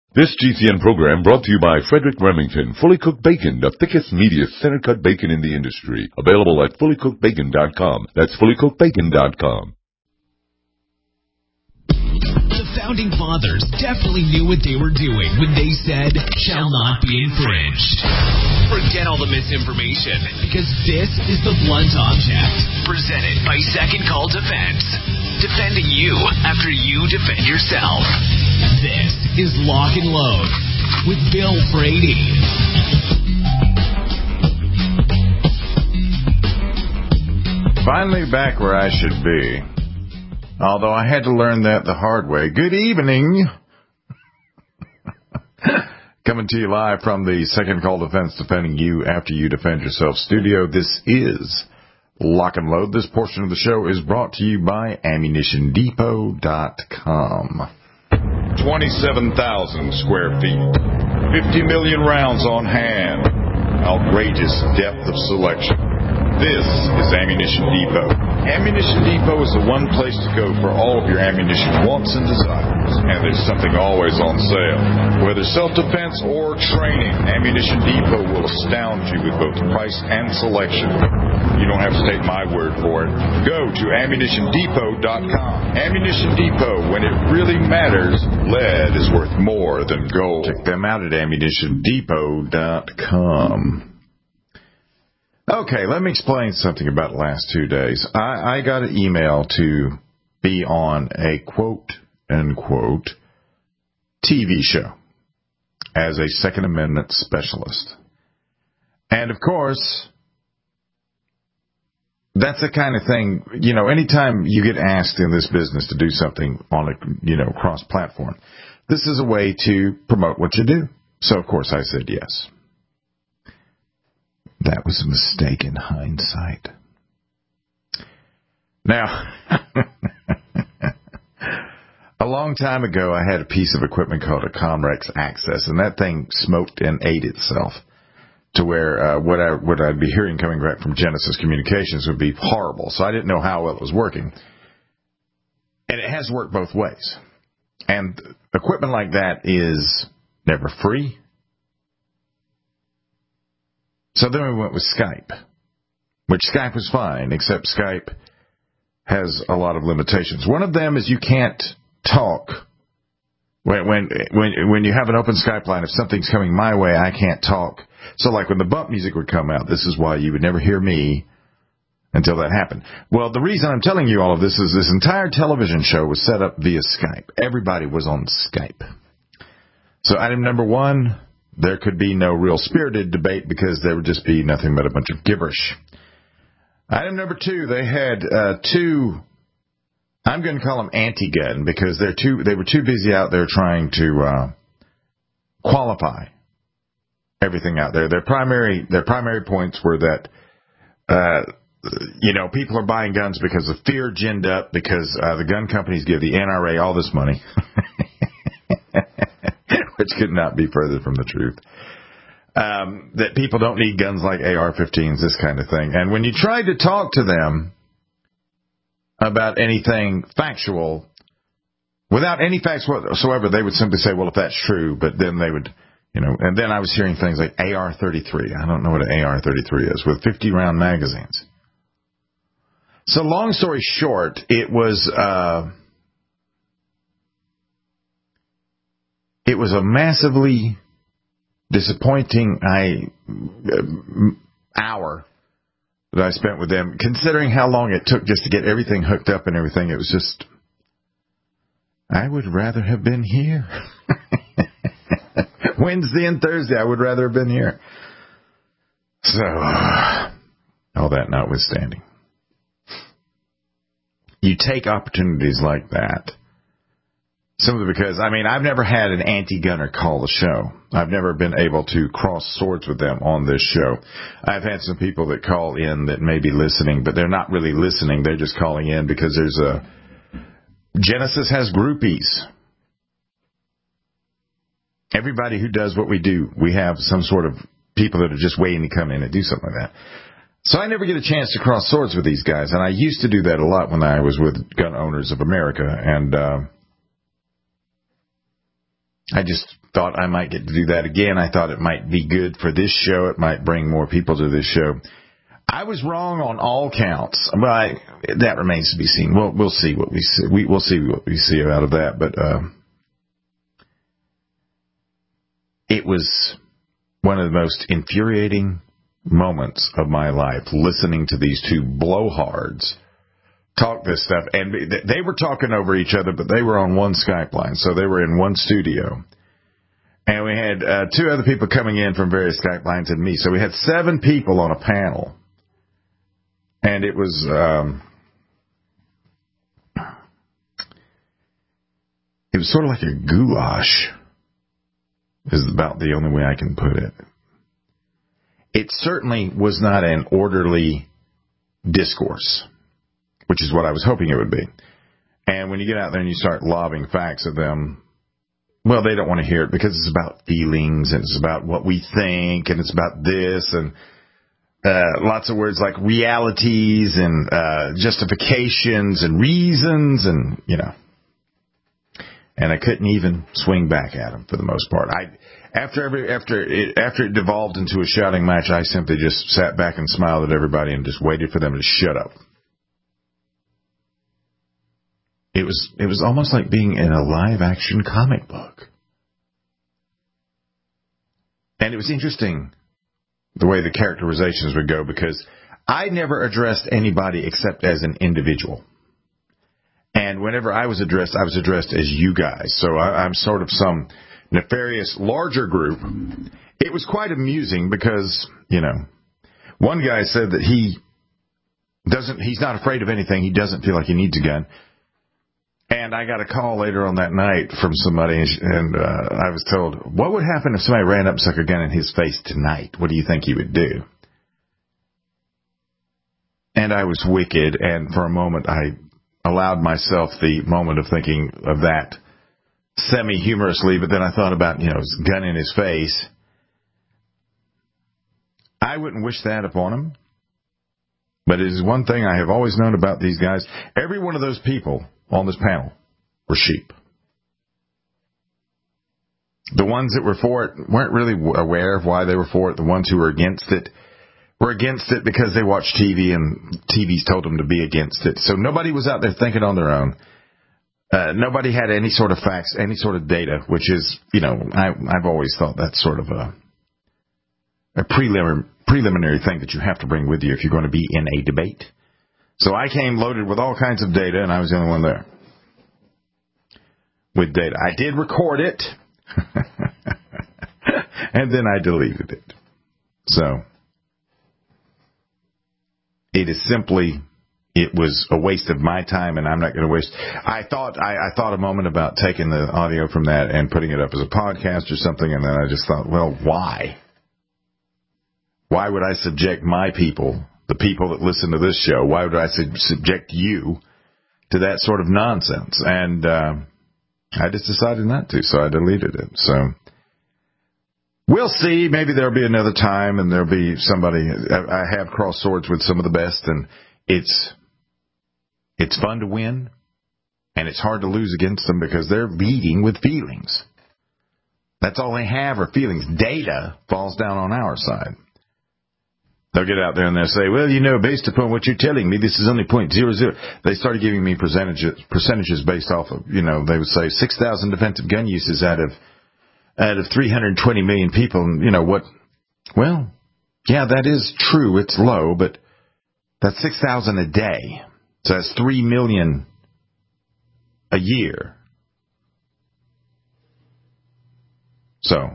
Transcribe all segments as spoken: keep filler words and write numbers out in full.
This G C N program brought to you by Frederick Remington, Fully Cooked Bacon, the thickest, meatiest, center-cut bacon in the industry. Available at fully cooked bacon dot com. That's fully cooked bacon dot com. The Founding Fathers definitely knew what they were doing when they said, shall not be infringed. Forget all the misinformation, because this is The Blunt Object, presented by Second Call Defense. Defending you after you defend yourself. This is Lock and Load with Bill Brady. Finally back where I should be. Although I had to learn that the hard way. Good evening. Coming to you live from the Second Call Defense, defending you after you defend yourself studio. This is Lock and Load. This portion of the show is brought to you by ammunition depot dot com. twenty-seven thousand square feet. fifty million rounds on hand. Outrageous depth of selection. This is Ammunition Depot. Ammunition Depot is the one place to go for all of your ammunition wants and desires. And there's something always on sale. Whether self-defense or training, Ammunition Depot will astound you with both price and selection. You don't have to take my word for it. Go to ammunition depot dot com. Ammunition Depot, when it really matters, lead is worth more than gold. Check them out at ammunition depot dot com. Okay, let me explain something about the last two days. I, I got an email to be on a quote-unquote T V show as a Second Amendment specialist. And, of course, that's the kind of thing, you know, anytime you get asked in this business to do something on a, you know, cross-platform, this is a way to promote what you do. So, of course, I said yes. That was a mistake in hindsight. Now, a long time ago, I had a piece of equipment called a Comrex Access, and that thing smoked and ate itself to where uh, what, I, what I'd be hearing coming back from Genesis Communications would be horrible. So I didn't know how well it was working. And it has worked both ways. And equipment like that is never free. So then we went with Skype, which Skype was fine, except Skype has a lot of limitations. One of them is you can't talk. When when when when you have an open Skype line, if something's coming my way, I can't talk. So like when the bump music would come out, this is why you would never hear me until that happened. Well, the reason I'm telling you all of this is this entire television show was set up via Skype. Everybody was on Skype. So item number one, there could be no real spirited debate because there would just be nothing but a bunch of gibberish. Item number two, they had uh, two, I'm going to call them anti-gun because they're too, they were too busy out there trying to uh, qualify everything out there. Their primary, their primary points were that, uh, you know, people are buying guns because of fear ginned up because uh, the gun companies give the N R A all this money. Which could not be further from the truth. Um, that people don't need guns like A R fifteens, this kind of thing. And when you tried to talk to them about anything factual, without any facts whatsoever, they would simply say, well, if that's true, but then they would, you know, and then I was hearing things like A R thirty-three. I don't know what an A R thirty-three is, with fifty round magazines. So long story short, it was, uh, It was a massively disappointing I, uh, hour that I spent with them, considering how long it took just to get everything hooked up and everything. It was just, I would rather have been here. Wednesday and Thursday, I would rather have been here. So, all that notwithstanding, you take opportunities like that. Simply because, I mean, I've never had an anti-gunner call the show. I've never been able to cross swords with them on this show. I've had some people that call in that may be listening, but they're not really listening. They're just calling in because there's a... Genesis has groupies. Everybody who does what we do, we have some sort of people that are just waiting to come in and do something like that. So I never get a chance to cross swords with these guys, and I used to do that a lot when I was with Gun Owners of America, and... Uh, I just thought I might get to do that again. I thought it might be good for this show. It might bring more people to this show. I was wrong on all counts, but I, that remains to be seen. We'll, we'll see what we see. We, we'll see what we see out of that. But uh, it was one of the most infuriating moments of my life, listening to these two blowhards talk this stuff. And they were talking over each other, but they were on one Skype line, so they were in one studio. And we had uh, two other people coming in from various Skype lines and me. So we had seven people on a panel. And it was um, it was sort of like a goulash, is about the only way I can put it. It certainly was not an orderly discourse, which is what I was hoping it would be. And when you get out there and you start lobbing facts at them, well, they don't want to hear it because it's about feelings and it's about what we think and it's about this and uh, lots of words like realities and uh, justifications and reasons and, you know. And I couldn't even swing back at them for the most part. I after every after it after it devolved into a shouting match, I simply just sat back and smiled at everybody and just waited for them to shut up. It was it was almost like being in a live action comic book. And it was interesting the way the characterizations would go, because I never addressed anybody except as an individual. And whenever I was addressed, I was addressed as you guys. So I, I'm sort of some nefarious larger group. It was quite amusing because, you know, one guy said that he doesn't, he's not afraid of anything. He doesn't feel like he needs a gun. And I got a call later on that night from somebody, and uh, I was told, what would happen if somebody ran up and stuck a gun in his face tonight? What do you think he would do? And I was wicked, and for a moment I allowed myself the moment of thinking of that semi-humorously, but then I thought about, you know, his gun in his face. I wouldn't wish that upon him, but it is one thing I have always known about these guys. Every one of those people on this panel were sheep. The ones that were for it weren't really aware of why they were for it. The ones who were against it were against it because they watched T V and T V's told them to be against it. So nobody was out there thinking on their own. Uh, nobody had any sort of facts, any sort of data, which is, you know, I, I've always thought that's sort of a, a prelim, preliminary thing that you have to bring with you if you're going to be in a debate. So I came loaded with all kinds of data, and I was the only one there with data. I did record it, and then I deleted it. So it is simply, it was a waste of my time, and I'm not going to waste. I thought I, I thought a moment about taking the audio from that and putting it up as a podcast or something, and then I just thought, well, why? Why would I subject my people, the people that listen to this show, why would I sub- subject you to that sort of nonsense? And uh, I just decided not to, so I deleted it. So we'll see. Maybe there'll be another time, and there'll be somebody. I have crossed swords with some of the best, and it's it's fun to win, and it's hard to lose against them because they're leading with feelings. That's all they have are feelings. Data falls down on our side. They'll get out there and they'll say, well, you know, based upon what you're telling me, this is only point zero zero. They started giving me percentages percentages based off of, you know, they would say six thousand defensive gun uses out of out of three hundred twenty million people. And, you know, what? Well, yeah, that is true. It's low, but that's six thousand a day. So that's three million a year. So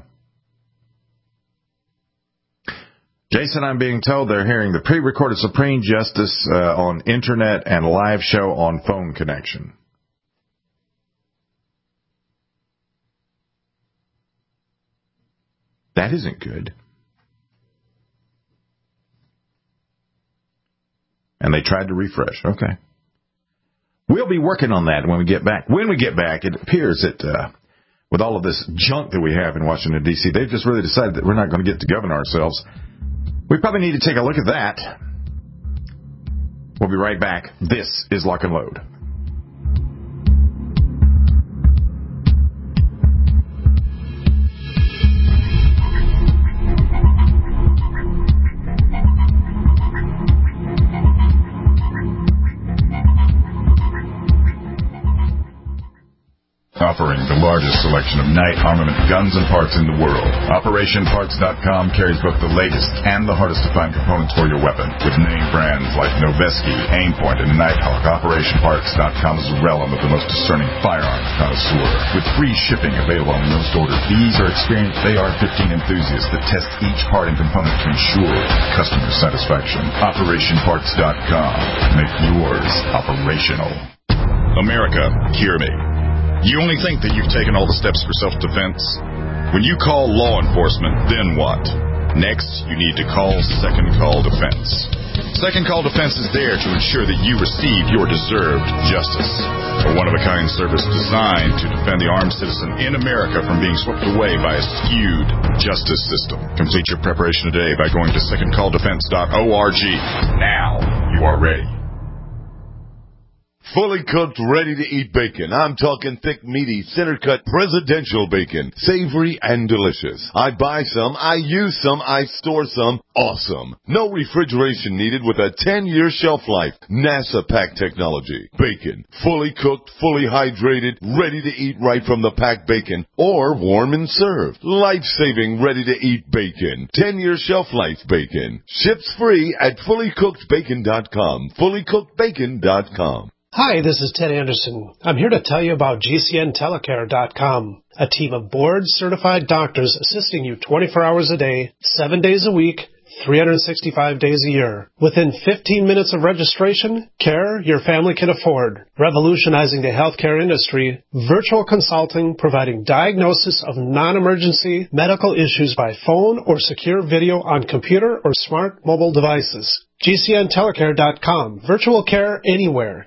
Jason, I'm being told they're hearing the pre-recorded Supreme Justice uh, on internet and live show on phone connection. That isn't good. And they tried to refresh. Okay. We'll be working on that when we get back. When we get back, it appears that uh, with all of this junk that we have in Washington, D C, they've just really decided that we're not going to get to govern ourselves. We probably need to take a look at that. We'll be right back. This is Lock and Load. selection of Knight armament guns and parts in the world. Operation Parts dot com carries both the latest and the hardest-to-find components for your weapon. With name brands like Noveske, Aimpoint, and Nighthawk, Operation Parts dot com is the realm of the most discerning firearms connoisseur. With free shipping available on most orders, these are experienced A R fifteen enthusiasts that test each part and component to ensure customer satisfaction. Operation Parts dot com. Make yours operational. America, hear me. You only think that you've taken all the steps for self-defense? When you call law enforcement, then what? Next, you need to call Second Call Defense. Second Call Defense is there to ensure that you receive your deserved justice. A one-of-a-kind service designed to defend the armed citizen in America from being swept away by a skewed justice system. Complete your preparation today by going to second call defense dot org. Now you are ready. Fully cooked, ready-to-eat bacon. I'm talking thick, meaty, center-cut presidential bacon. Savory and delicious. I buy some, I use some, I store some. Awesome. No refrigeration needed with a ten-year shelf life. NASA pack technology. Bacon. Fully cooked, fully hydrated, ready to eat right from the packed bacon. Or warm and served. Life-saving, ready-to-eat bacon. ten-year shelf life bacon. Ships free at fully cooked bacon dot com. fully cooked bacon dot com. Hi, this is Ted Anderson. I'm here to tell you about G C N telecare dot com, a team of board-certified doctors assisting you twenty-four hours a day, seven days a week, three hundred sixty-five days a year. Within fifteen minutes of registration, care your family can afford. Revolutionizing the healthcare industry, virtual consulting providing diagnosis of non-emergency medical issues by phone or secure video on computer or smart mobile devices. G C N telecare dot com, virtual care anywhere.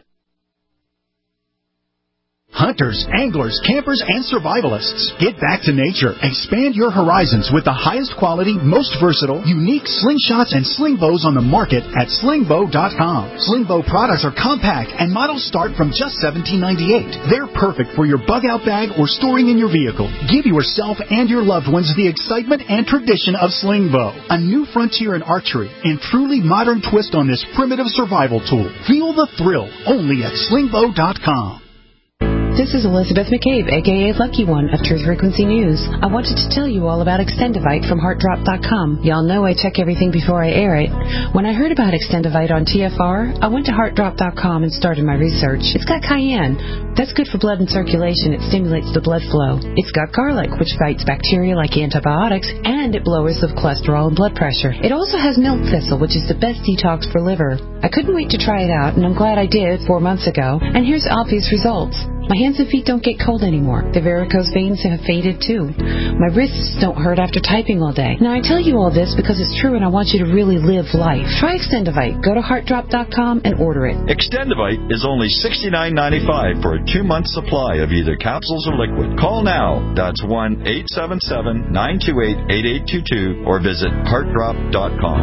Hunters, anglers, campers, and survivalists. Get back to nature. Expand your horizons with the highest quality, most versatile, unique slingshots and sling bows on the market at sling bow dot com. Sling bow products are compact and models start from just seventeen ninety-eight. They're perfect for your bug-out bag or storing in your vehicle. Give yourself and your loved ones the excitement and tradition of sling bow. A new frontier in archery and truly modern twist on this primitive survival tool. Feel the thrill only at sling bow dot com. This is Elizabeth McCabe, a k a. Lucky One of Truth Frequency News. I wanted to tell you all about Extendivite from heart drop dot com. Y'all know I check everything before I air it. When I heard about Extendivite on T F R, I went to heart drop dot com and started my research. It's got cayenne. That's good for blood and circulation. It stimulates the blood flow. It's got garlic, which fights bacteria like antibiotics, and it lowers the cholesterol and blood pressure. It also has milk thistle, which is the best detox for liver. I couldn't wait to try it out, and I'm glad I did four months ago. And here's obvious results. My hands and feet don't get cold anymore. The varicose veins have faded too. My wrists don't hurt after typing all day. Now I tell you all this because it's true and I want you to really live life. Try Extendivite. Go to heart drop dot com and order it. Extendivite is only sixty-nine ninety-five for a two-month supply of either capsules or liquid. Call now. That's one eight seven seven, nine two eight, eight eight two two or visit heart drop dot com.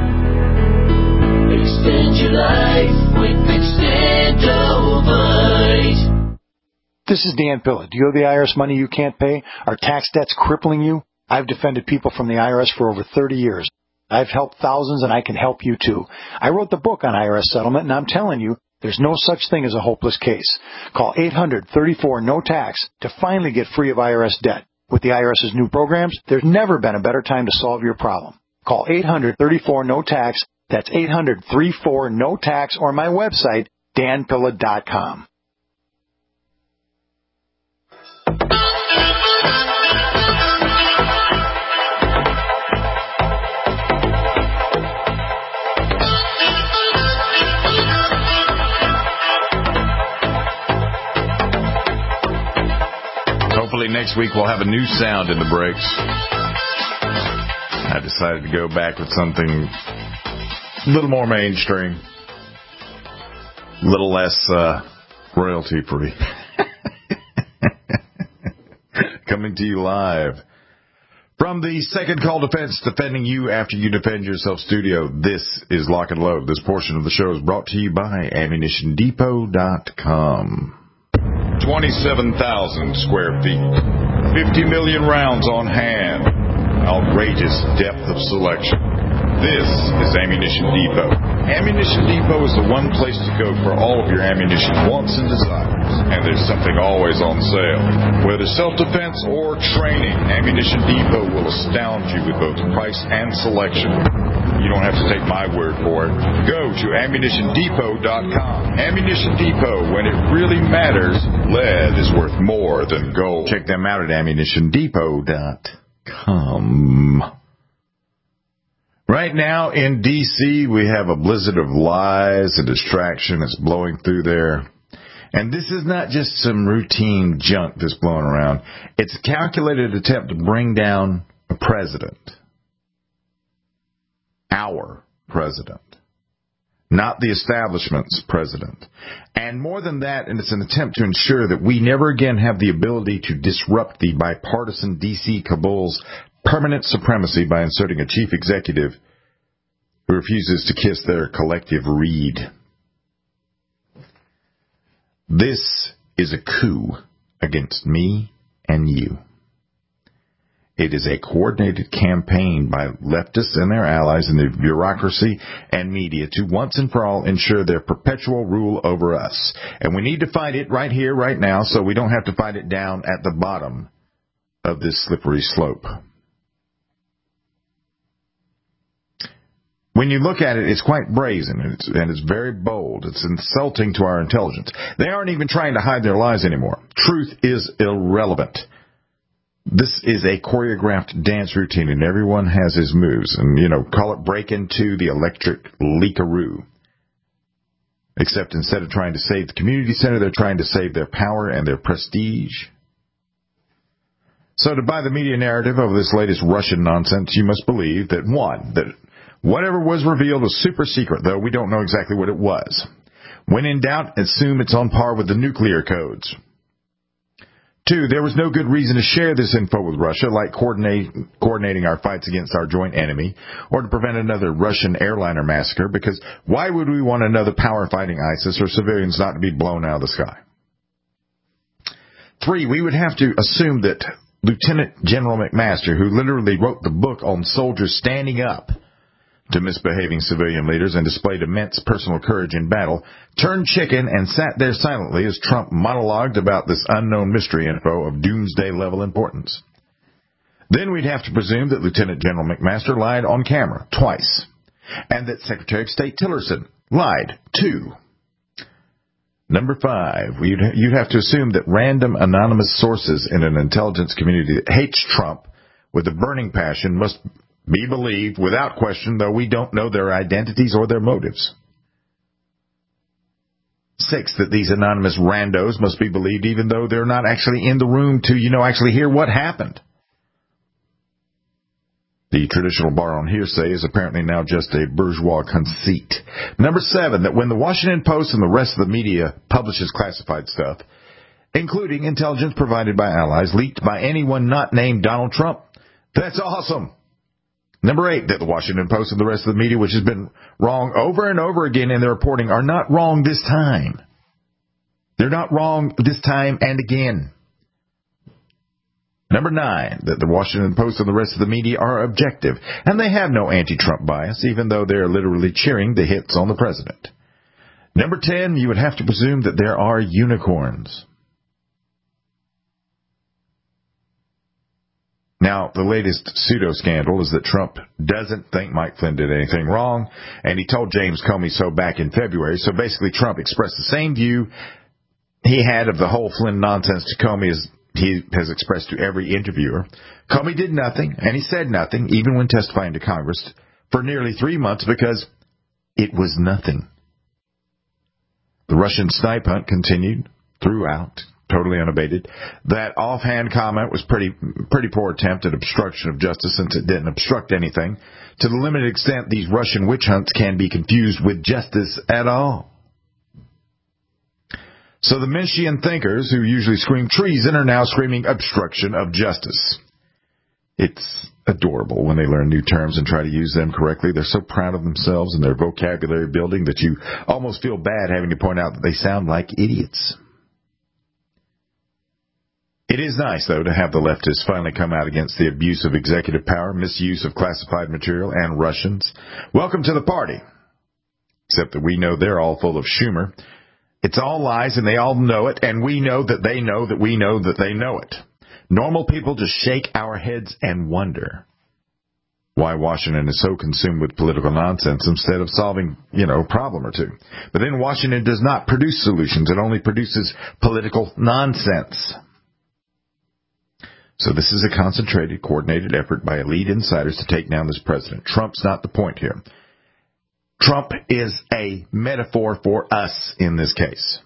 Extend your life with Extendivite. This is Dan Pilla. Do you owe the I R S money you can't pay? Are tax debts crippling you? I've defended people from the I R S for over thirty years. I've helped thousands, and I can help you too. I wrote the book on I R S settlement, and I'm telling you, there's no such thing as a hopeless case. Call eight hundred, thirty-four, no tax to finally get free of I R S debt. With the IRS's new programs, there's never been a better time to solve your problem. Call eight hundred, thirty-four, no tax. That's eight hundred, thirty-four, no tax, or my website, dan pilla dot com. Hopefully next week we'll have a new sound in the breaks. I decided to go back with something a little more mainstream, a little less uh, royalty-free. Coming to you live from the Second Call Defense, defending you after you defend yourself studio. This is Lock and Load. This portion of the show is brought to you by ammunition depot dot com. twenty-seven thousand square feet, fifty million rounds on hand, outrageous depth of selection, This is Ammunition Depot. Ammunition Depot is the one place to go for all of your ammunition wants and desires. And there's something always on sale. Whether self-defense or training, Ammunition Depot will astound you with both price and selection. You don't have to take my word for it. Go to ammunition depot dot com. Ammunition Depot, when it really matters, lead is worth more than gold. Check them out at ammunition depot dot com. Right now in D C, we have a blizzard of lies and distraction that's blowing through there. And this is not just some routine junk that's blowing around. It's a calculated attempt to bring down a president. Our president. Not the establishment's president. And more than that, and it's an attempt to ensure that we never again have the ability to disrupt the bipartisan D C cabal's permanent supremacy by inserting a chief executive who refuses to kiss their collective reed. This is a coup against me and you. It is a coordinated campaign by leftists and their allies in the bureaucracy and media to once and for all ensure their perpetual rule over us. And we need to fight it right here, right now, so we don't have to fight it down at the bottom of this slippery slope. When you look at it, it's quite brazen, and it's, and it's very bold. It's insulting to our intelligence. They aren't even trying to hide their lies anymore. Truth is irrelevant. This is a choreographed dance routine, and everyone has his moves. And, you know, call it break into the electric leakaroo. Except instead of trying to save the community center, they're trying to save their power and their prestige. So to buy the media narrative of this latest Russian nonsense, you must believe that, one, that whatever was revealed was super secret, though we don't know exactly what it was. When in doubt, assume it's on par with the nuclear codes. Two, there was no good reason to share this info with Russia, like coordinate, coordinating our fights against our joint enemy, or to prevent another Russian airliner massacre, because why would we want another power fighting ISIS or civilians not to be blown out of the sky? Three, we would have to assume that Lieutenant General McMaster, who literally wrote the book on soldiers standing up to misbehaving civilian leaders and displayed immense personal courage in battle, turned chicken and sat there silently as Trump monologued about this unknown mystery info of doomsday-level importance. Then we'd have to presume that Lieutenant General McMaster lied on camera twice, and that Secretary of State Tillerson lied too. Number five, you'd, you'd have to assume that random anonymous sources in an intelligence community that hates Trump with a burning passion must be believed without question, though we don't know their identities or their motives. Six, that these anonymous randos must be believed even though they're not actually in the room to, you know, actually hear what happened. The traditional bar on hearsay is apparently now just a bourgeois conceit. Number seven, that when the Washington Post and the rest of the media publishes classified stuff, including intelligence provided by allies leaked by anyone not named Donald Trump, that's awesome. Number eight, that the Washington Post and the rest of the media, which has been wrong over and over again in their reporting, are not wrong this time. They're not wrong this time and again. Number nine, that the Washington Post and the rest of the media are objective, and they have no anti-Trump bias, even though they're literally cheering the hits on the president. Number ten, you would have to presume that there are unicorns. Now, the latest pseudo-scandal is that Trump doesn't think Mike Flynn did anything wrong, and he told James Comey so back in February. So basically, Trump expressed the same view he had of the whole Flynn nonsense to Comey as he has expressed to every interviewer. Comey did nothing, and he said nothing, even when testifying to Congress, for nearly three months because it was nothing. The Russian snipe hunt continued throughout, totally unabated. That offhand comment was pretty pretty poor attempt at obstruction of justice, since it didn't obstruct anything. To the limited extent these Russian witch hunts can be confused with justice at all. So the Minshean thinkers, who usually scream treason, are now screaming obstruction of justice. It's adorable when they learn new terms and try to use them correctly. They're so proud of themselves and their vocabulary building that you almost feel bad having to point out that they sound like idiots. It is nice, though, to have the leftists finally come out against the abuse of executive power, misuse of classified material, and Russians. Welcome to the party. Except that we know they're all full of Schumer. It's all lies, and they all know it, and we know that they know that we know that they know it. Normal people just shake our heads and wonder why Washington is so consumed with political nonsense instead of solving, you know, a problem or two. But then Washington does not produce solutions. It only produces political nonsense. So this is a concentrated, coordinated effort by elite insiders to take down this president. Trump's not the point here. Trump is a metaphor for us in this case.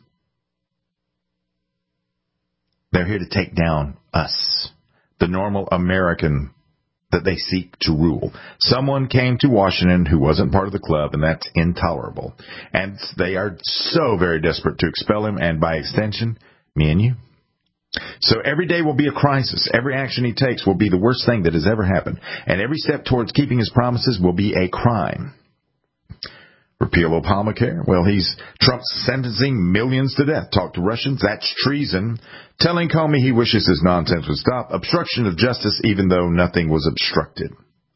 They're here to take down us, the normal American that they seek to rule. Someone came to Washington who wasn't part of the club, and that's intolerable. And they are so very desperate to expel him, and by extension, me and you. So every day will be a crisis. Every action he takes will be the worst thing that has ever happened. And every step towards keeping his promises will be a crime. Repeal Obamacare? Well, he's Trump's sentencing millions to death. Talk to Russians? That's treason. Telling Comey he wishes his nonsense would stop. Obstruction of justice, even though nothing was obstructed.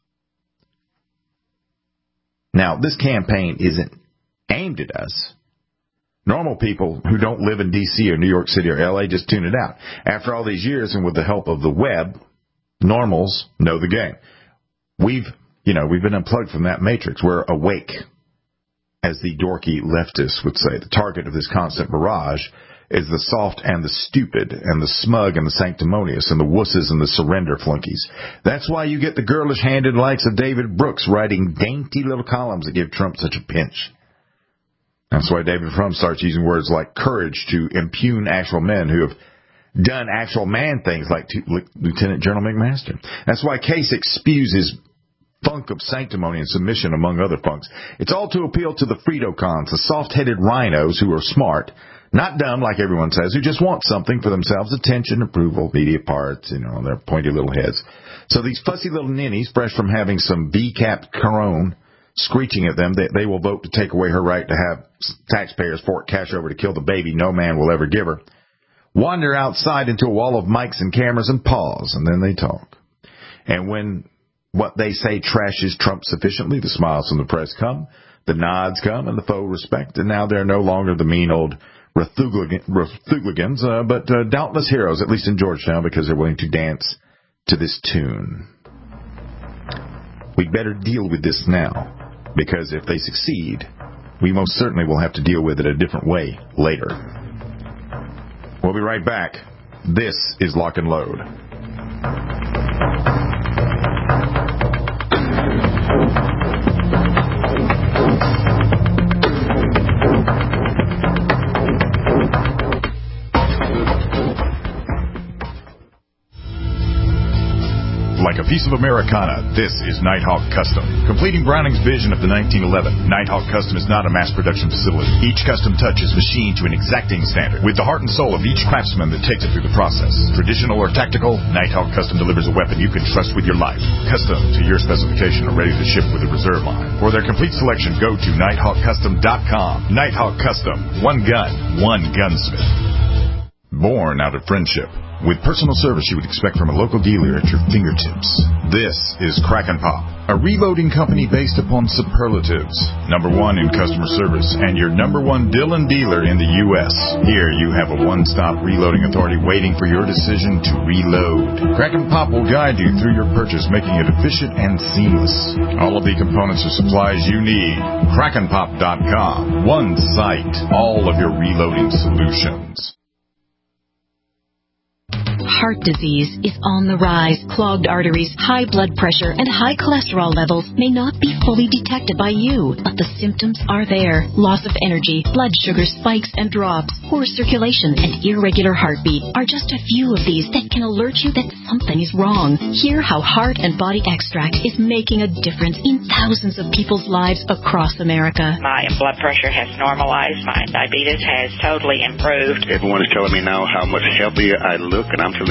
Now, this campaign isn't aimed at us. Normal people who don't live in D C or New York City or L A just tune it out. After all these years and with the help of the web, normals know the game. We've, you know, we've been unplugged from that matrix. We're awake, as the dorky leftists would say. The target of this constant barrage is the soft and the stupid and the smug and the sanctimonious and the wusses and the surrender flunkies. That's why you get the girlish-handed likes of David Brooks writing dainty little columns that give Trump such a pinch. That's why David Trump starts using words like courage to impugn actual men who have done actual man things like Lieutenant General McMaster. That's why Kasich spews his funk of sanctimony and submission, among other funks. It's all to appeal to the Frito-cons, the soft-headed rhinos who are smart, not dumb like everyone says, who just want something for themselves, attention, approval, media parts, you know, their pointy little heads. So these fussy little ninnies, fresh from having some V-capped Corone screeching at them, they, they will vote to take away her right to have taxpayers fork cash over to kill the baby no man will ever give her, wander outside into a wall of mics and cameras and pause, and then they talk. And when what they say trashes Trump sufficiently, the smiles from the press come, the nods come, and the faux respect, and now they're no longer the mean old Rethugligans, uh, but uh, doubtless heroes, at least in Georgetown, because they're willing to dance to this tune. We'd better deal with this now, because if they succeed, we most certainly will have to deal with it a different way later. We'll be right back. This is Lock and Load. Like a piece of Americana, this is Nighthawk Custom. Completing Browning's vision of the nineteen eleven, Nighthawk Custom is not a mass production facility. Each custom touch is machined to an exacting standard, with the heart and soul of each craftsman that takes it through the process. Traditional or tactical, Nighthawk Custom delivers a weapon you can trust with your life. Custom to your specification or ready to ship with a reserve line. For their complete selection, go to nighthawk custom dot com. Nighthawk Custom. One gun, one gunsmith. Born out of friendship, with personal service you would expect from a local dealer at your fingertips. This is Crack and Pop, a reloading company based upon superlatives. Number one in customer service and your number one Dillon dealer in the U S Here you have a one-stop reloading authority waiting for your decision to reload. Crack and Pop will guide you through your purchase, making it efficient and seamless. All of the components and supplies you need. crack and pop dot com. One site, all of your reloading solutions. Heart disease is on the rise. Clogged arteries, high blood pressure, and high cholesterol levels may not be fully detected by you, but the symptoms are there. Loss of energy, blood sugar spikes and drops, poor circulation, and irregular heartbeat are just a few of these that can alert you that something is wrong. Hear how Heart and Body Extract is making a difference in thousands of people's lives across America. My blood pressure has normalized. My diabetes has totally improved. Everyone is telling me now how much healthier I look, and I'm feeling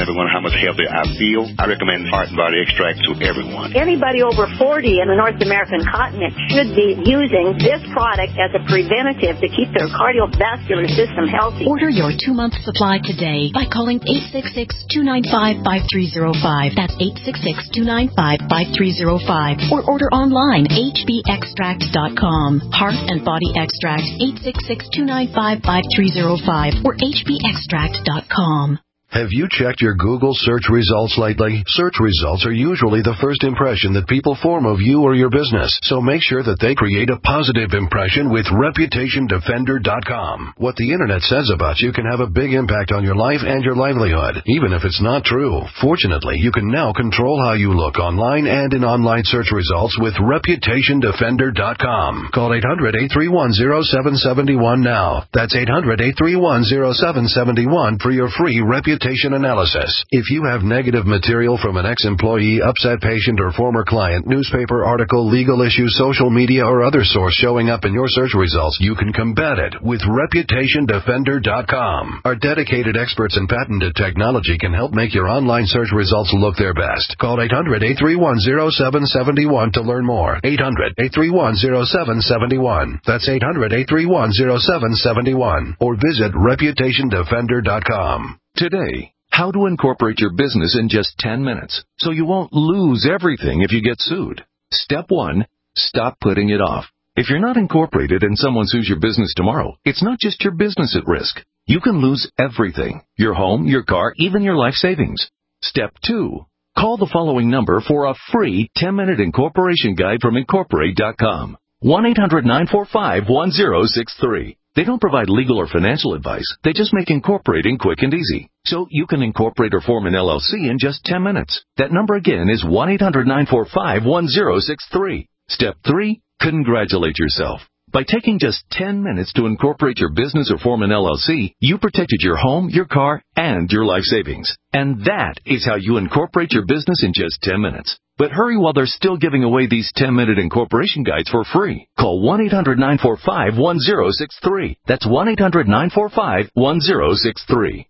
everyone how much healthier I feel. I recommend Heart and Body Extract to everyone. Anybody over forty in the North American continent should be using this product as a preventative to keep their cardiovascular system healthy. Order your two-month supply today by calling eight six six, two nine five, five three zero five. That's eight six six, two nine five, five three zero five. Or order online, h b extract dot com. Heart and Body Extract, eight six six, two nine five, five three zero five or h b extract dot com. Have you checked your Google search results lately? Search results are usually the first impression that people form of you or your business, so make sure that they create a positive impression with reputation defender dot com. What the Internet says about you can have a big impact on your life and your livelihood, even if it's not true. Fortunately, you can now control how you look online and in online search results with reputation defender dot com. Call eight hundred, eight three one, zero seven seven one now. That's eight hundred, eight three one, zero seven seven one for your free reputation analysis. If you have negative material from an ex-employee, upset patient, or former client, newspaper article, legal issue, social media, or other source showing up in your search results, you can combat it with reputation defender dot com. Our dedicated experts in patented technology can help make your online search results look their best. Call eight hundred, eight three one, zero seven seven one to learn more. eight hundred, eight three one, zero seven seven one. That's eight hundred, eight three one, zero seven seven one. Or visit reputation defender dot com. Today, how to incorporate your business in just ten minutes so you won't lose everything if you get sued. Step one, stop putting it off. If you're not incorporated and someone sues your business tomorrow, it's not just your business at risk. You can lose everything, your home, your car, even your life savings. Step two, call the following number for a free ten-minute incorporation guide from incorporate dot com. one eight hundred, nine four five, one zero six three. They don't provide legal or financial advice. They just make incorporating quick and easy. So you can incorporate or form an L L C in just ten minutes. That number again is one eight hundred, nine four five, one zero six three. Step three, congratulate yourself. By taking just ten minutes to incorporate your business or form an L L C, you protected your home, your car, and your life savings. And that is how you incorporate your business in just ten minutes. But hurry while they're still giving away these ten-minute incorporation guides for free. Call one eight hundred, nine four five, one zero six three. That's one eight hundred, nine four five, one zero six three.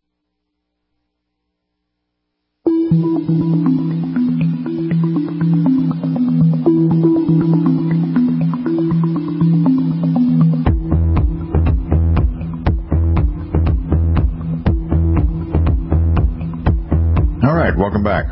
All right, welcome back.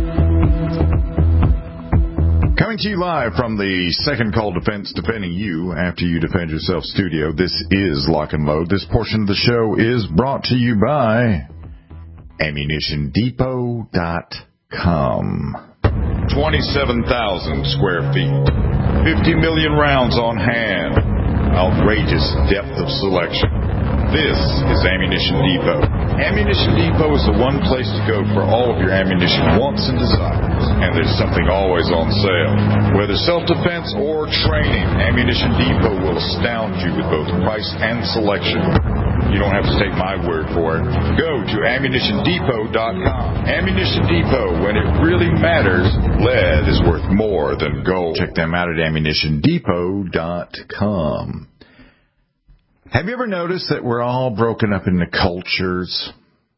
Coming to you live from the Second Call Defense Defending You After You Defend Yourself studio, this is Lock and Load. This portion of the show is brought to you by ammunition depot dot com. twenty-seven thousand square feet, fifty million rounds on hand, outrageous depth of selection. This is Ammunition Depot. Ammunition Depot is the one place to go for all of your ammunition wants and desires. And there's something always on sale. Whether self-defense or training, Ammunition Depot will astound you with both price and selection. You don't have to take my word for it. Go to ammunition depot dot com. Ammunition Depot, when it really matters, lead is worth more than gold. Check them out at ammunition depot dot com. Have you ever noticed that we're all broken up into cultures?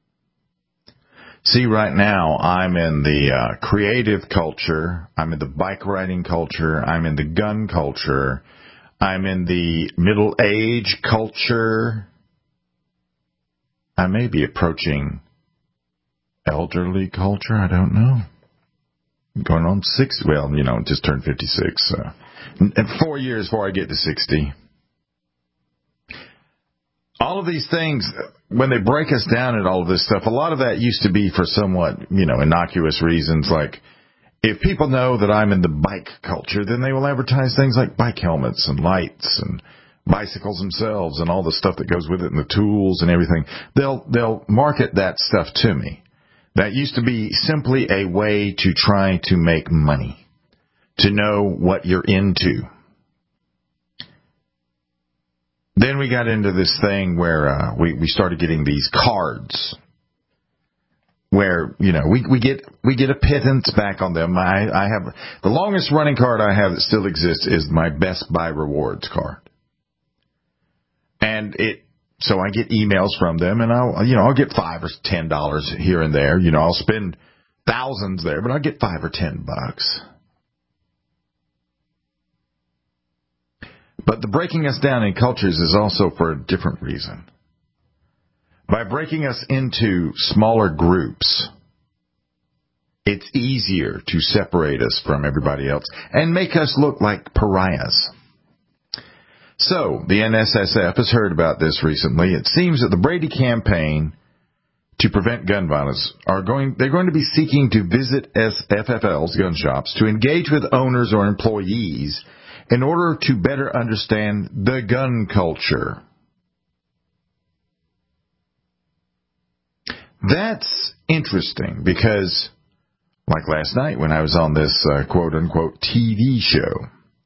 See, right now, I'm in the uh, creative culture. I'm in the bike riding culture. I'm in the gun culture. I'm in the middle age culture. I may be approaching elderly culture. I don't know. I'm going on six. Well, you know, just turned fifty-six. So. And four years before I get to sixty. All of these things, when they break us down and all of this stuff, a lot of that used to be for somewhat, you know, innocuous reasons. Like, if people know that I'm in the bike culture, then they will advertise things like bike helmets and lights and bicycles themselves and all the stuff that goes with it and the tools and everything. They'll they'll market that stuff to me. That used to be simply a way to try to make money, to know what you're into. Then we got into this thing where uh, we, we started getting these cards where, you know, we, we get we get a pittance back on them. I, I have the longest running card I have that still exists is my Best Buy Rewards card. And it So I get emails from them, and I'll, you know, I'll get five or ten dollars here and there. You know, I'll spend thousands there, but I'll get five or ten bucks. But the breaking us down in cultures is also for a different reason. By breaking us into smaller groups, it's easier to separate us from everybody else and make us look like pariahs. So, the N S S F has heard about this recently. It seems that the Brady campaign to prevent gun violence are going, they're going to be seeking to visit F F L's gun shops to engage with owners or employees in order to better understand the gun culture. That's interesting because, like last night when I was on this uh, quote-unquote T V show,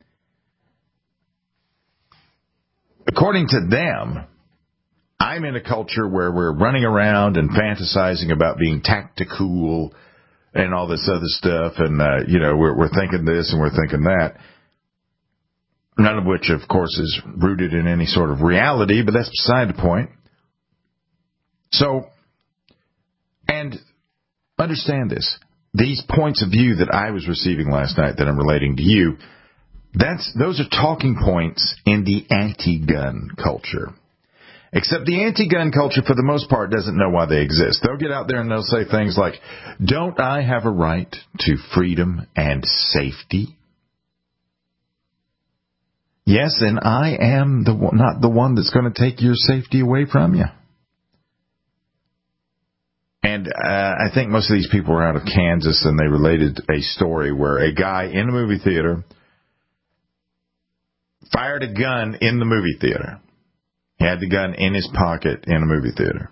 according to them, I'm in a culture where we're running around and fantasizing about being tactical and all this other stuff, and, uh, you know, we're, we're thinking this and we're thinking that. None of which, of course, is rooted in any sort of reality, but that's beside the point. So, and understand this. These points of view that I was receiving last night that I'm relating to you, that's those are talking points in the anti-gun culture. Except the anti-gun culture, for the most part, doesn't know why they exist. They'll get out there and they'll say things like, don't I have a right to freedom and safety? Yes, and I am the one, not the one that's going to take your safety away from you. And uh, I think most of these people were out of Kansas, and they related a story where a guy in a movie theater fired a gun in the movie theater. He had the gun in his pocket in a movie theater.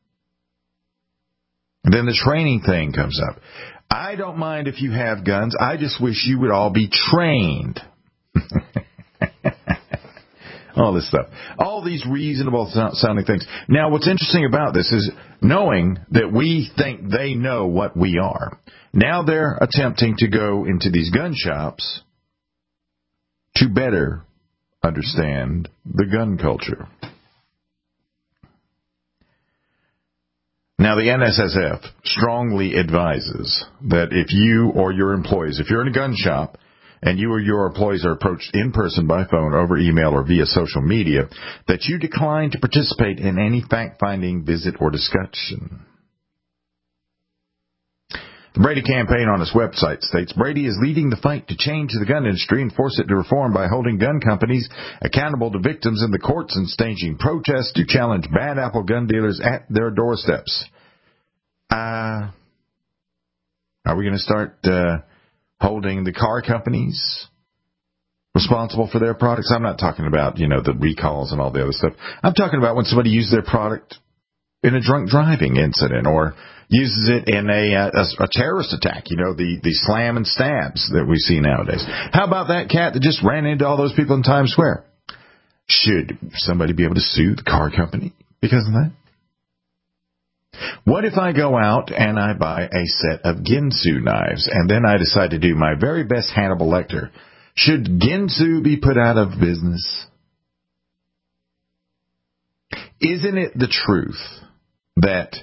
And then the training thing comes up. I don't mind if you have guns. I just wish you would all be trained. All this stuff. All these reasonable sounding things. Now, what's interesting about this is knowing that we think they know what we are. Now they're attempting to go into these gun shops to better understand the gun culture. Now, the N S S F strongly advises that if you or your employees, if you're in a gun shop, and you or your employees are approached in person, by phone, over email, or via social media, that you decline to participate in any fact-finding visit or discussion. The Brady campaign on its website states, Brady is leading the fight to change the gun industry and force it to reform by holding gun companies accountable to victims in the courts and staging protests to challenge bad apple gun dealers at their doorsteps. Uh, are we going to start... Uh, holding the car companies responsible for their products? I'm not talking about, you know, the recalls and all the other stuff. I'm talking about when somebody uses their product in a drunk driving incident or uses it in a, a, a terrorist attack, you know, the, the slam and stabs that we see nowadays. How about that cat that just ran into all those people in Times Square? Should somebody be able to sue the car company because of that? What if I go out and I buy a set of Ginsu knives and then I decide to do my very best Hannibal Lecter? Should Ginsu be put out of business? Isn't it the truth that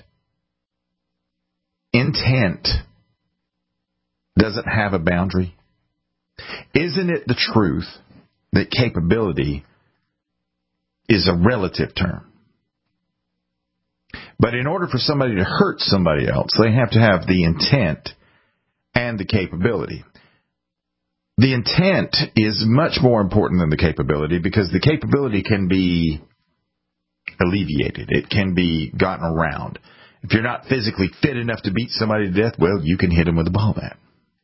intent doesn't have a boundary? Isn't it the truth that capability is a relative term? But in order for somebody to hurt somebody else, they have to have the intent and the capability. The intent is much more important than the capability because the capability can be alleviated. It can be gotten around. If you're not physically fit enough to beat somebody to death, well, you can hit them with a ball bat.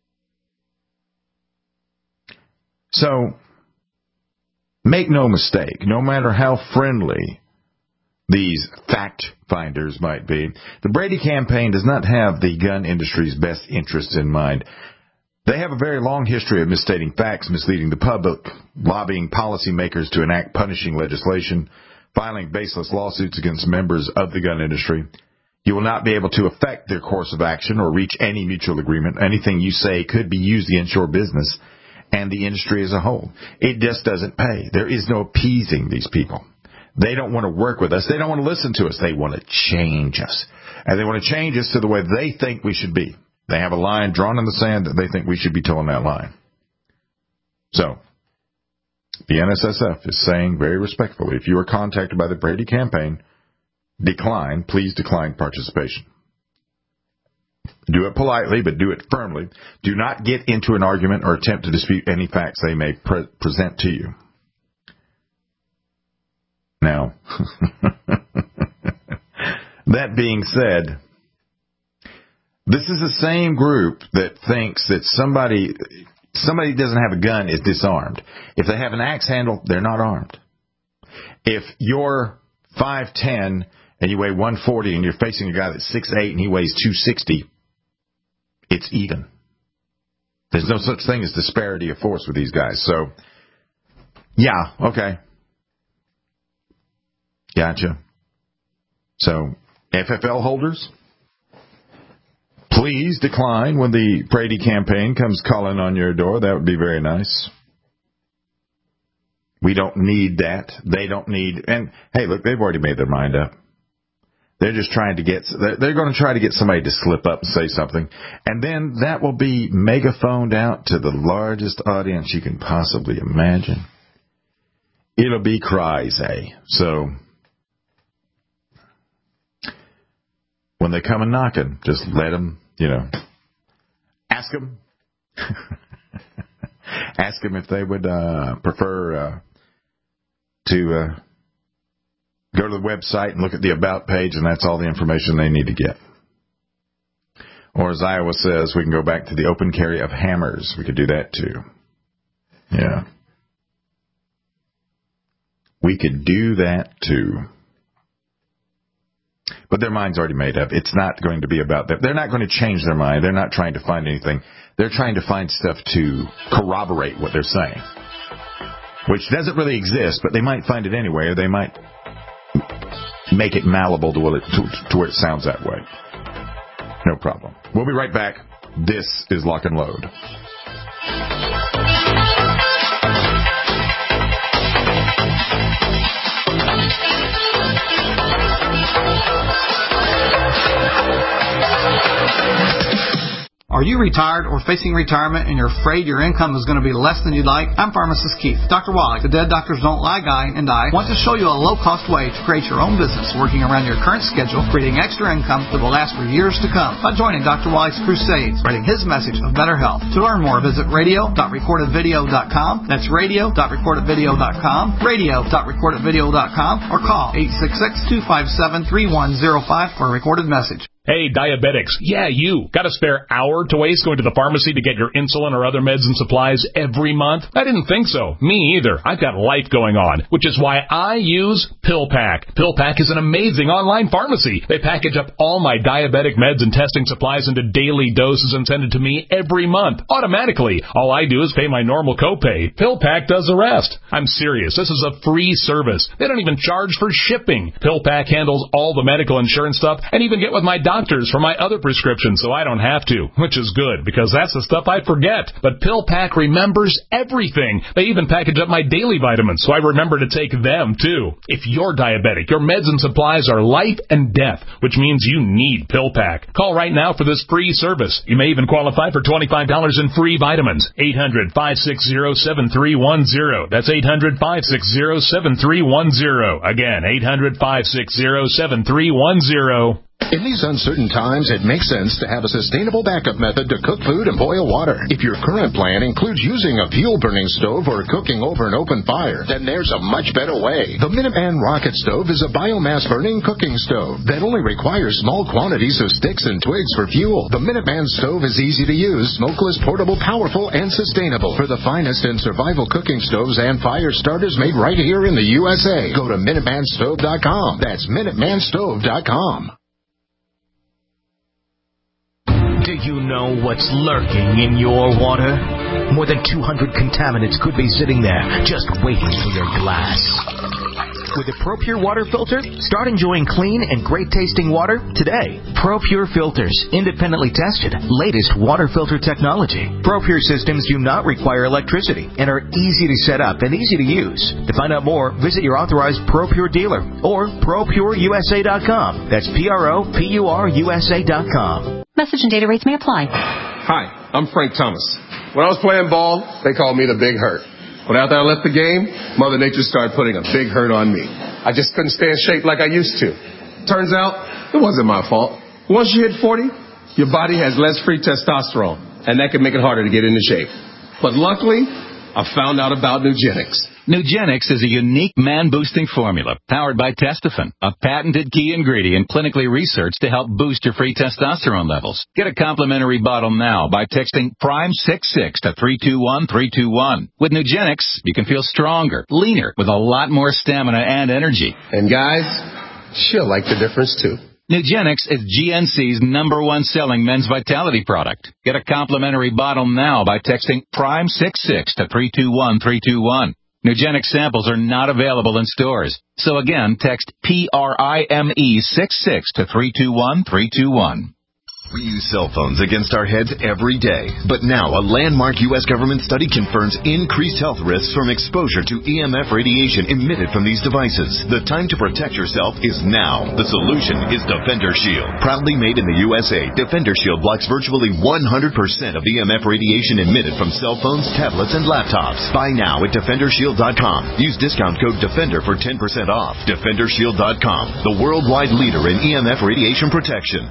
So, make no mistake, no matter how friendly these fact finders might be, the Brady campaign does not have the gun industry's best interests in mind. They have a very long history of misstating facts, misleading the public, lobbying policymakers to enact punishing legislation, filing baseless lawsuits against members of the gun industry. You will not be able to affect their course of action or reach any mutual agreement. Anything you say could be used against your business and the industry as a whole. It just doesn't pay. There is no appeasing these people. They don't want to work with us. They don't want to listen to us. They want to change us. And they want to change us to the way they think we should be. They have a line drawn in the sand that they think we should be towing that line. So, the N S S F is saying very respectfully, if you are contacted by the Brady campaign, decline, please decline participation. Do it politely, but do it firmly. Do not get into an argument or attempt to dispute any facts they may pre- present to you. Now, that being said, this is the same group that thinks that somebody somebody who doesn't have a gun is disarmed. If they have an axe handle, they're not armed. If you're five ten and you weigh one forty and you're facing a guy that's six eight and he weighs two sixty, it's even. There's no such thing as disparity of force with these guys. So, yeah, okay. Gotcha. So, F F L holders, please decline when the Brady campaign comes calling on your door. That would be very nice. We don't need that. They don't need, and hey, look, they've already made their mind up. They're just trying to get, they're going to try to get somebody to slip up and say something. And then that will be megaphoned out to the largest audience you can possibly imagine. It'll be crazy. So, when they come and knocking, just let them, you know, ask them. Ask them if they would uh, prefer uh, to uh, go to the website and look at the About page, and that's all the information they need to get. Or as Iowa says, we can go back to the open carry of hammers. We could do that too. Yeah. We could do that too. But their mind's already made up. It's not going to be about that. They're not going to change their mind. They're not trying to find anything. They're trying to find stuff to corroborate what they're saying, which doesn't really exist, but they might find it anyway, or they might make it malleable to, it, to, to where it sounds that way. No problem. We'll be right back. This is Lock and Load. Are you retired or facing retirement and you're afraid your income is going to be less than you'd like? I'm Pharmacist Keith. Doctor Wallach, the Dead Doctors Don't Lie guy, and I want to show you a low-cost way to create your own business working around your current schedule, creating extra income that will last for years to come by joining Doctor Wallach's crusades, spreading his message of better health. To learn more, visit radio dot recorded video dot com. That's radio dot recorded video dot com, radio dot recorded video dot com, or call eight six six, two five seven, three one zero five for a recorded message. Hey, diabetics. Yeah, you. Got a spare hour to waste going to the pharmacy to get your insulin or other meds and supplies every month? I didn't think so. Me either. I've got life going on, which is why I use PillPack. PillPack is an amazing online pharmacy. They package up all my diabetic meds and testing supplies into daily doses and send it to me every month, automatically. All I do is pay my normal copay. PillPack does the rest. I'm serious. This is a free service. They don't even charge for shipping. PillPack handles all the medical insurance stuff and even get with my doctor doctors for my other prescriptions so I don't have to, which is good because that's the stuff I forget. But PillPack remembers everything. They even package up my daily vitamins so I remember to take them too. If you're diabetic, your meds and supplies are life and death, which means you need PillPack. Call right now for this free service. You may even qualify for twenty-five dollars in free vitamins. eight hundred, five six zero, seven three one zero. That's eight hundred, five six zero, seven three one zero. Again, eight hundred, five six zero, seven three one zero. In these uncertain times, it makes sense to have a sustainable backup method to cook food and boil water. If your current plan includes using a fuel-burning stove or cooking over an open fire, then there's a much better way. The Minuteman Rocket Stove is a biomass-burning cooking stove that only requires small quantities of sticks and twigs for fuel. The Minuteman Stove is easy to use, smokeless, portable, powerful, and sustainable. For the finest in survival cooking stoves and fire starters made right here in the U S A, go to Minuteman Stove dot com. That's Minuteman Stove dot com. Do you know what's lurking in your water? More than two hundred contaminants could be sitting there just waiting for your glass. With a ProPure water filter, start enjoying clean and great-tasting water today. ProPure filters, independently tested, latest water filter technology. ProPure systems do not require electricity and are easy to set up and easy to use. To find out more, visit your authorized ProPure dealer or pro pure u s a dot com. That's P R O P U R U S A dot com. Message and data rates may apply. Hi, I'm Frank Thomas. When I was playing ball, they called me the Big Hurt. When after I left the game, Mother Nature started putting a big hurt on me. I just couldn't stay in shape like I used to. Turns out, it wasn't my fault. Once you hit forty, your body has less free testosterone, and that can make it harder to get into shape. But luckily, I found out about Nugenix. Nugenix is a unique man-boosting formula powered by Testofen, a patented key ingredient clinically researched to help boost your free testosterone levels. Get a complimentary bottle now by texting prime six six to three two one three two one. With Nugenix, you can feel stronger, leaner, with a lot more stamina and energy. And guys, she'll like the difference too. Nugenix is G N C's number one selling men's vitality product. Get a complimentary bottle now by texting prime six six to three two one three two one. Nugenix samples are not available in stores. So again, text P R I M E six six to three two one three two one. We use cell phones against our heads every day. But now, a landmark U S government study confirms increased health risks from exposure to E M F radiation emitted from these devices. The time to protect yourself is now. The solution is Defender Shield. Proudly made in the U S A, Defender Shield blocks virtually one hundred percent of E M F radiation emitted from cell phones, tablets, and laptops. Buy now at defender shield dot com. Use discount code DEFENDER for ten percent off. defender shield dot com, the worldwide leader in E M F radiation protection.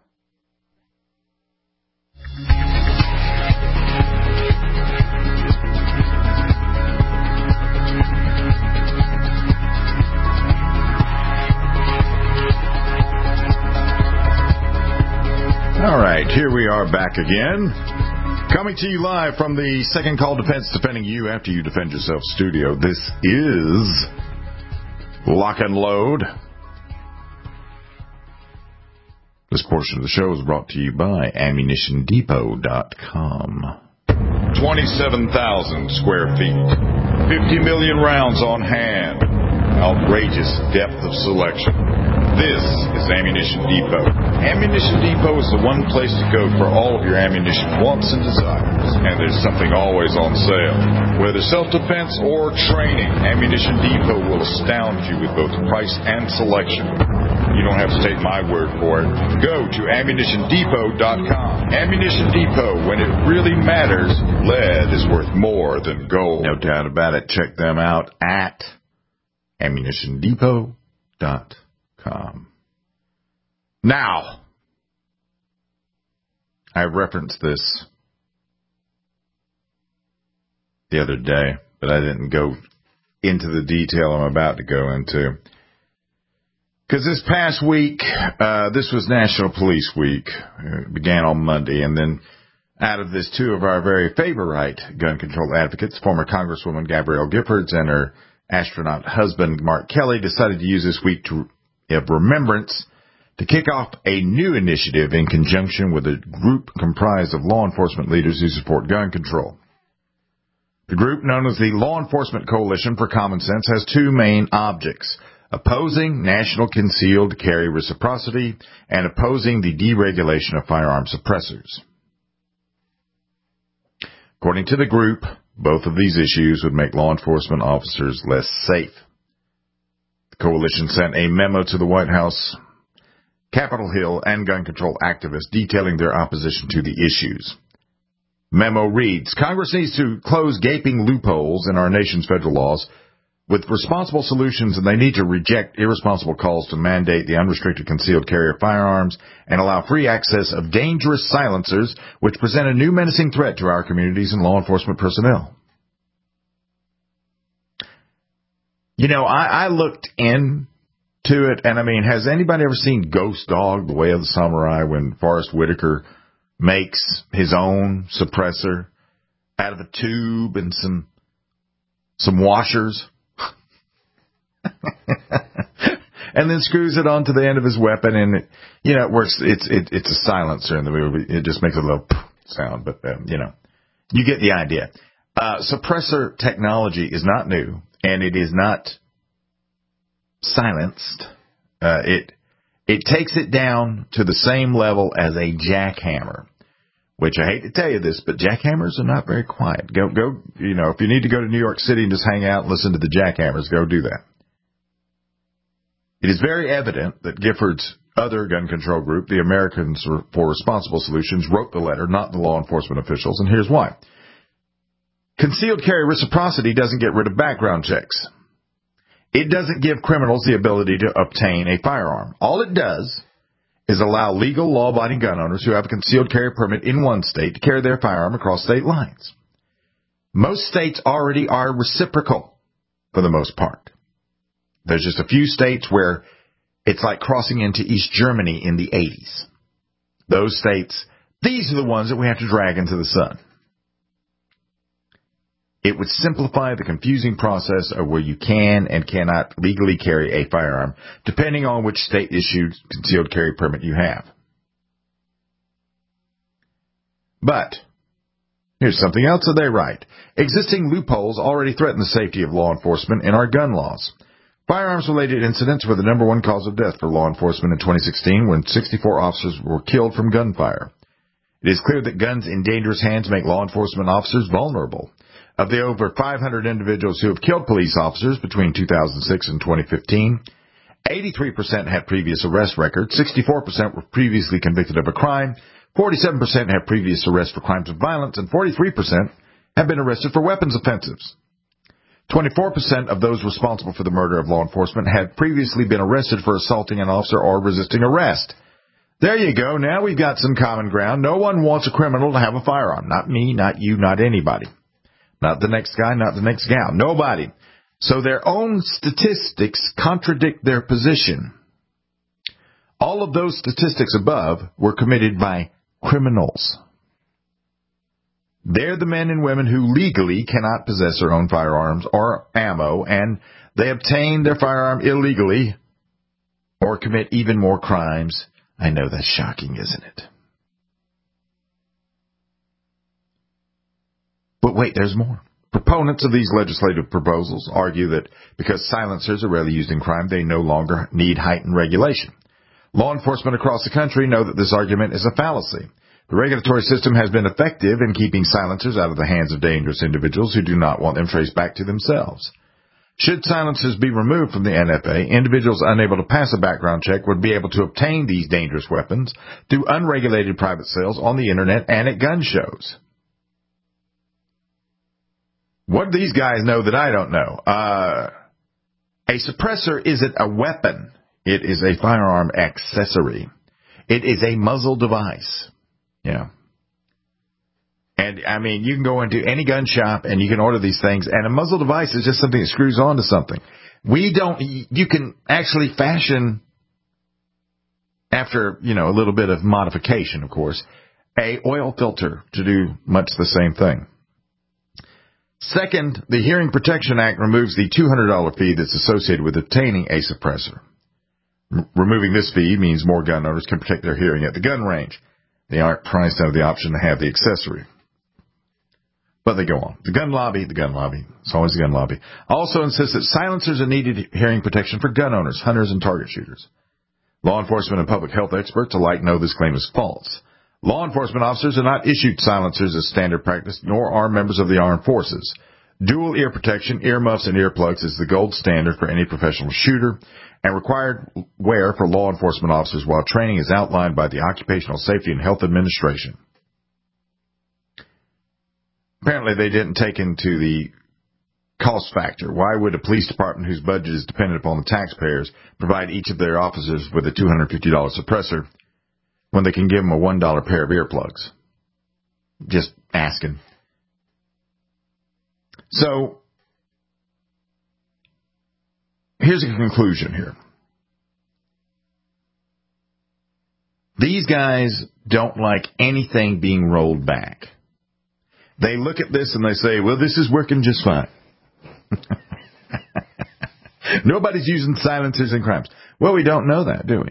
All right, here we are back again. Coming to you live from the Second Call Defense, defending you after you defend yourself studio. This is Lock and Load. This portion of the show is brought to you by ammunition depot dot com. twenty-seven thousand square feet. fifty million rounds on hand. Outrageous depth of selection. This is Ammunition Depot. Ammunition Depot is the one place to go for all of your ammunition wants and desires. And there's something always on sale. Whether self-defense or training, Ammunition Depot will astound you with both price and selection. You don't have to take my word for it. Go to ammunition depot dot com. Ammunition Depot, when it really matters, lead is worth more than gold. No doubt about it. Check them out at ammunition depot dot com. Now, I referenced this the other day, but I didn't go into the detail I'm about to go into. Because this past week, uh, this was National Police Week. It began on Monday, and then out of this, two of our very favorite gun control advocates, former Congresswoman Gabrielle Giffords and her astronaut husband, Mark Kelly, decided to use this week to of remembrance to kick off a new initiative in conjunction with a group comprised of law enforcement leaders who support gun control. The group, known as the Law Enforcement Coalition for Common Sense, has two main objects: opposing national concealed carry reciprocity and opposing the deregulation of firearm suppressors. According to the group, both of these issues would make law enforcement officers less safe. The coalition sent a memo to the White House, Capitol Hill, and gun control activists detailing their opposition to the issues. Memo reads, Congress needs to close gaping loopholes in our nation's federal laws with responsible solutions, and they need to reject irresponsible calls to mandate the unrestricted concealed carry of firearms and allow free access of dangerous silencers, which present a new menacing threat to our communities and law enforcement personnel. You know, I, I looked into it, and I mean, has anybody ever seen Ghost Dog, The Way of the Samurai, when Forrest Whitaker makes his own suppressor out of a tube and some some washers? And then screws it onto the end of his weapon, and it, you know, it works. It's it, it's a silencer in the movie. It just makes a little sound, but um, you know, you get the idea. Uh, suppressor technology is not new, and it is not silenced, uh, it it takes it down to the same level as a jackhammer. Which I hate to tell you this, but jackhammers are not very quiet. Go, go, you know, if you need to go to New York City and just hang out and listen to the jackhammers, go do that. It is very evident that Gifford's other gun control group, the Americans for Responsible Solutions, wrote the letter, not the law enforcement officials, and here's why. Concealed carry reciprocity doesn't get rid of background checks. It doesn't give criminals the ability to obtain a firearm. All it does is allow legal, law-abiding gun owners who have a concealed carry permit in one state to carry their firearm across state lines. Most states already are reciprocal, for the most part. There's just a few states where it's like crossing into East Germany in the eighties. Those states, these are the ones that we have to drag into the sun. It would simplify the confusing process of where you can and cannot legally carry a firearm, depending on which state-issued concealed carry permit you have. But here's something else that they write. Existing loopholes already threaten the safety of law enforcement in our gun laws. Firearms-related incidents were the number one cause of death for law enforcement in twenty sixteen when sixty-four officers were killed from gunfire. It is clear that guns in dangerous hands make law enforcement officers vulnerable. Of the over five hundred individuals who have killed police officers between two thousand six and twenty fifteen, eighty-three percent had previous arrest records, sixty-four percent were previously convicted of a crime, forty-seven percent had previous arrests for crimes of violence, and forty-three percent have been arrested for weapons offenses. twenty-four percent of those responsible for the murder of law enforcement had previously been arrested for assaulting an officer or resisting arrest. There you go. Now we've got some common ground. No one wants a criminal to have a firearm. Not me, not you, not anybody. Not the next guy, not the next gal. Nobody. So their own statistics contradict their position. All of those statistics above were committed by criminals. They're the men and women who legally cannot possess their own firearms or ammo, and they obtain their firearm illegally or commit even more crimes. I know that's shocking, isn't it? But wait, there's more. Proponents of these legislative proposals argue that because silencers are rarely used in crime, they no longer need heightened regulation. Law enforcement across the country know that this argument is a fallacy. The regulatory system has been effective in keeping silencers out of the hands of dangerous individuals who do not want them traced back to themselves. Should silencers be removed from the N F A, individuals unable to pass a background check would be able to obtain these dangerous weapons through unregulated private sales on the Internet and at gun shows. What do these guys know that I don't know? Uh, a suppressor isn't a weapon. It is a firearm accessory. It is a muzzle device. Yeah. And, I mean, you can go into any gun shop and you can order these things, and a muzzle device is just something that screws onto something. We don't, you can actually fashion, after, you know, a little bit of modification, of course, a oil filter to do much the same thing. Second, the Hearing Protection Act removes the two hundred dollars fee that's associated with obtaining a suppressor. R- removing this fee means more gun owners can protect their hearing at the gun range. They aren't priced out of the option to have the accessory. But they go on. The gun lobby, the gun lobby, it's always the gun lobby, also insists that silencers are needed hearing protection for gun owners, hunters, and target shooters. Law enforcement and public health experts alike know this claim is false. Law enforcement officers are not issued silencers as standard practice, nor are members of the armed forces. Dual ear protection, earmuffs, and earplugs is the gold standard for any professional shooter, and required wear for law enforcement officers while training is outlined by the Occupational Safety and Health Administration. Apparently they didn't take into the cost factor. Why would a police department whose budget is dependent upon the taxpayers provide each of their officers with a two hundred fifty dollars suppressor when they can give them a one dollar pair of earplugs? Just asking. So, here's a conclusion here. These guys don't like anything being rolled back. They look at this and they say, well, this is working just fine. Nobody's using silencers in crimes. Well, we don't know that, do we?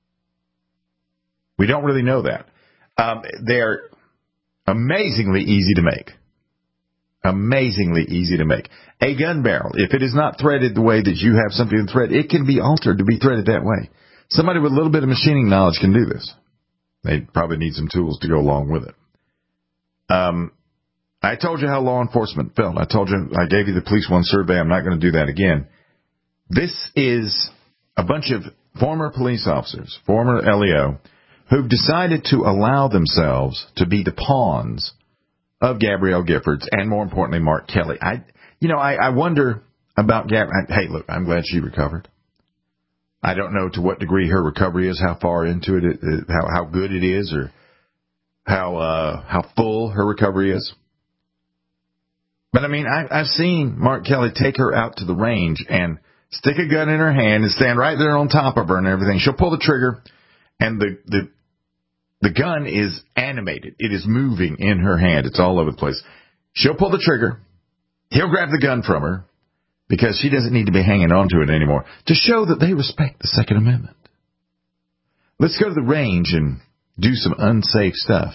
We don't really know that. Um, they're amazingly easy to make. Amazingly easy to make. A gun barrel, if it is not threaded the way that you have something to thread, it can be altered to be threaded that way. Somebody with a little bit of machining knowledge can do this. They probably need some tools to go along with it. Um, I told you how law enforcement felt. I told you, I gave you the Police One survey. I'm not going to do that again. This is a bunch of former police officers, former L E O, who've decided to allow themselves to be the pawns of Gabrielle Giffords and, more importantly, Mark Kelly. I, you know, I, I wonder about Gab. Hey, look, I'm glad she recovered. I don't know to what degree her recovery is, how far into it, it how how good it is, or how uh, how full her recovery is. But I mean, I, I've seen Mark Kelly take her out to the range and stick a gun in her hand and stand right there on top of her and everything. She'll pull the trigger, and the the the gun is animated. It is moving in her hand. It's all over the place. She'll pull the trigger. He'll grab the gun from her because she doesn't need to be hanging on to it anymore, to show that they respect the Second Amendment. Let's go to the range and do some unsafe stuff.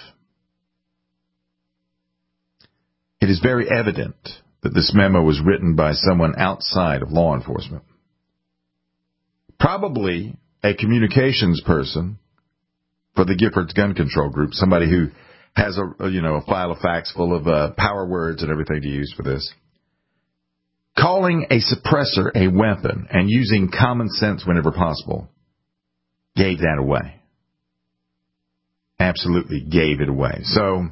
It is very evident that this memo was written by someone outside of law enforcement. Probably a communications person for the Giffords Gun Control Group, somebody who has a, you know, a file of facts full of uh, power words and everything to use for this. Calling a suppressor a weapon and using common sense whenever possible gave that away. Absolutely gave it away. So,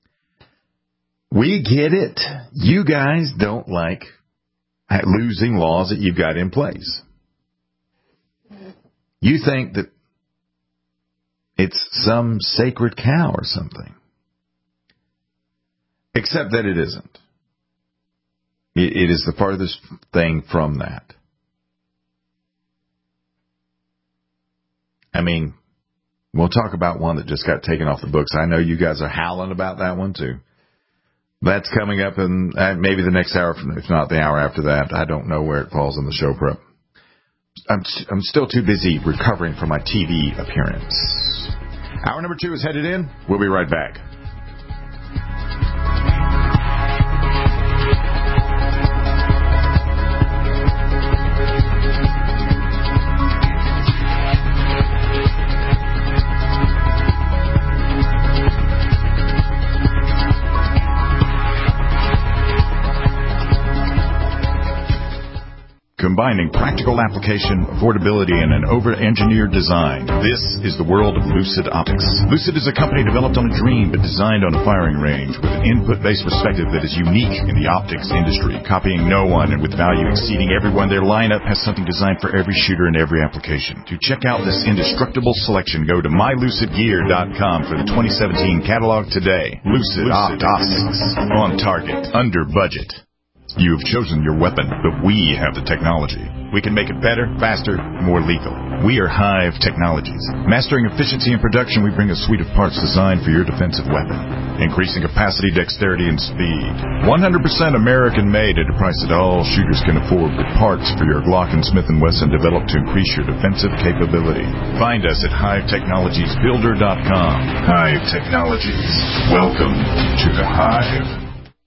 we get it. You guys don't like losing laws that you've got in place. You think that it's some sacred cow or something. Except that it isn't. It is the farthest thing from that. I mean, we'll talk about one that just got taken off the books. I know you guys are howling about that one too. That's coming up in uh, maybe the next hour, from, if not the hour after that. I don't know where it falls in the show prep. I'm, I'm still too busy recovering from my T V appearance. Hour number two is headed in. We'll be right back. Combining practical application, affordability, and an over-engineered design. This is the world of Lucid Optics. Lucid is a company developed on a dream but designed on a firing range with an input-based perspective that is unique in the optics industry, copying no one and with value exceeding everyone. Their lineup has something designed for every shooter and every application. To check out this indestructible selection, go to my lucid gear dot com for the twenty seventeen catalog today. Lucid, Lucid Optics. On target, under budget. You have chosen your weapon, but we have the technology. We can make it better, faster, more lethal. We are Hive Technologies. Mastering efficiency and production, we bring a suite of parts designed for your defensive weapon. Increasing capacity, dexterity, and speed. one hundred percent American-made at a price that all shooters can afford, with parts for your Glock and Smith and Wesson developed to increase your defensive capability. Find us at hive technologies builder dot com. Hive Technologies. Welcome to the Hive.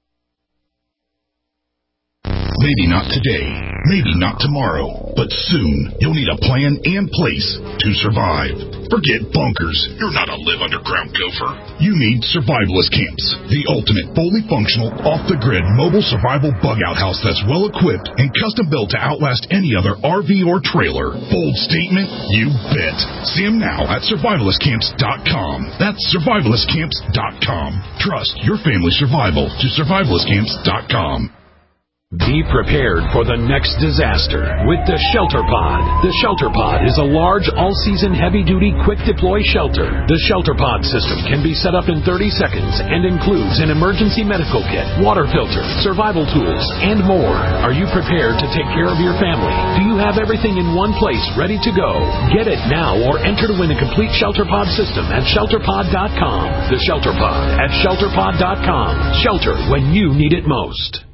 Maybe not today, maybe not tomorrow, but soon you'll need a plan and place to survive. Forget bunkers. You're not a live underground gopher. You need Survivalist Camps, the ultimate fully functional, off-the-grid mobile survival bug-out house that's well-equipped and custom-built to outlast any other R V or trailer. Bold statement? You bet. See them now at survivalist camps dot com. That's survivalist camps dot com. Trust your family's survival to survivalist camps dot com. Be prepared for the next disaster with the Shelter Pod. The Shelter Pod is a large, all-season, heavy-duty, quick-deploy shelter. The Shelter Pod system can be set up in thirty seconds and includes an emergency medical kit, water filter, survival tools, and more. Are you prepared to take care of your family? Do you have everything in one place ready to go? Get it now or enter to win a complete Shelter Pod system at shelter pod dot com. The Shelter Pod at shelter pod dot com. Shelter when you need it most.